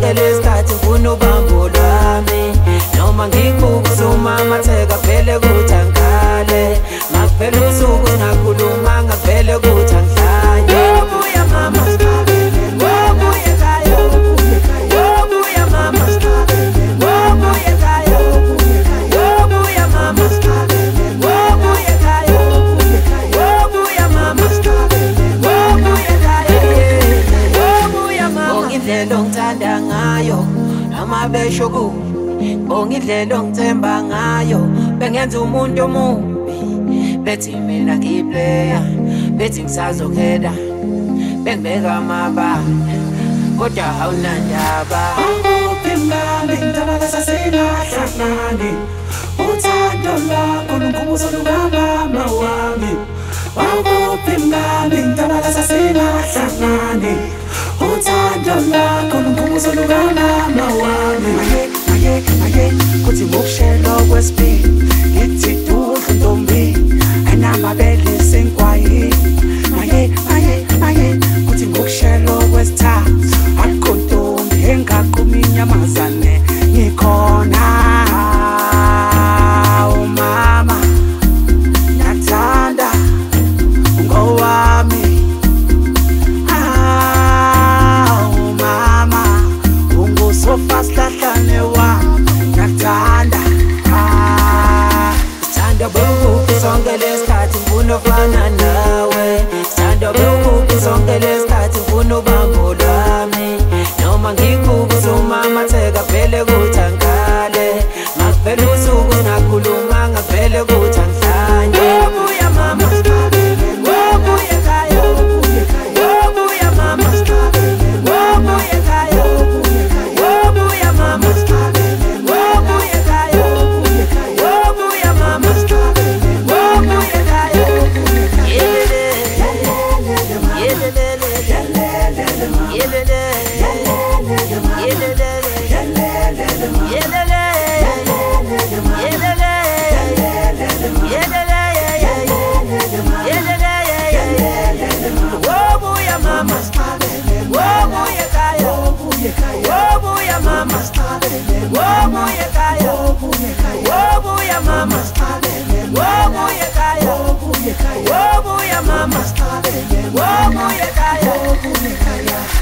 ngizongela isikhathi ngifuna ubambo lwami noma ngikukuzuma amatheka vele kuthi angikale ngakuphela usuku singakhuluma ngavele kuthi angihlanye wobuya mama wobuya ekhaya wobuya mama wobuya ekhaya wobuya mama wobuya ekhaya wobuya mama wobuya ekhaya wobuya mama indlela ongithanda ngayo noma besho kubi bonke indlela ongithemba ngayo bengenza umuntu omubi bethi mina ngiyiplayer bethi ngisazokhela bengibeka amabala kodwa awunandaba Ukupimlani ndabala sasingahlangani uthando lwakho lungumbuso lukamama wami Ukupimlani ndabala sasingahlangani uthando lwakho lungumbuso lukamama wami kuthi ngokushelo kwesibili ngithi duhle ntombi ayinamabele senkwayi kuthi ngokushelo kwesithathu akho ntombi engaqhuma inyamazane ngikhona umama nakuthanda ngowami umama ungusofa sihlahlane wami nakuthanda Sithanda bekuphi sonke lesikhathi ngifuna ukufana nawe Sithanda bekuphi sonke lesikhathi ngifuna ubambo lwami noma ngikukuzuma amatheka vele kuthi angikale ngakuphela usuku singakhuluma ngavele kuthi angihlanye wobuya mama wobuya ekhaya wobuya mama wobuya ekhaya wobuya mama wobuya ekhaya wobuya mama wobuya ekhaya wobuya mama wobuya ekhaya wobuya mama wobuya ekhaya wobuya mama wobuya ekhaya wobuya mama wobuya ekhaya